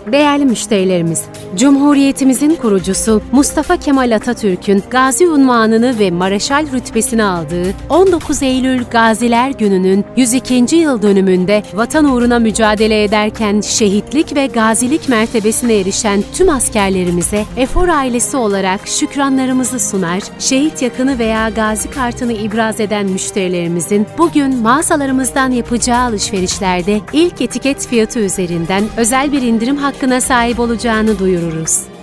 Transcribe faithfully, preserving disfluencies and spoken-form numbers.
Değerli müşterilerimiz, Cumhuriyetimizin kurucusu Mustafa Kemal Atatürk'ün Gazi unvanını ve Mareşal rütbesini aldığı on dokuz Eylül Gaziler Günü'nün yüz ikinci yıl dönümünde vatan uğruna mücadele ederken şehitlik ve gazilik mertebesine erişen tüm askerlerimize Efor ailesi olarak şükranlarımızı sunar, şehit yakını veya gazi kartını ibraz eden müşterilerimizin bugün mağazalarımızdan yapacağı alışverişlerde ilk etiket fiyatı üzerinden özel bir indirim hakkına sahip olacağını duyururuz.